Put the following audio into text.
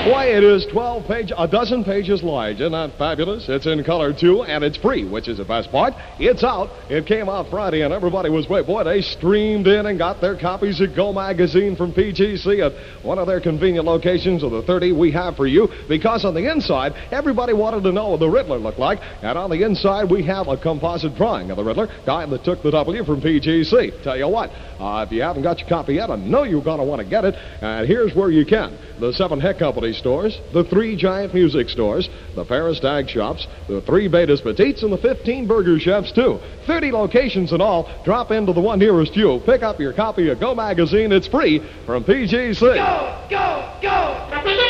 Why, it is 12 pages, a dozen pages large. Isn't that fabulous? It's in color, too, and it's free, which is the best part. It's out. It came out Friday, and everybody was waiting. Boy, they streamed in and got their copies of Go Magazine from PGC at one of their convenient locations of the 30 we have for you, because on the inside, everybody wanted to know what the Riddler looked like, and on the inside, we have a composite drawing of the Riddler, guy that took the W from PGC. Tell you what, if you haven't got your copy yet, I know you're going to want to get it, and here's where you can. The 7 Heck Company stores, the 3 Giant Music stores, the Ferris Tag shops, the 3 Betas Petites, and the 15 Burger Chefs, too. 30 locations in all. Drop into the one nearest you. Pick up your copy of Go Magazine. It's free from PGC. Go, go, go!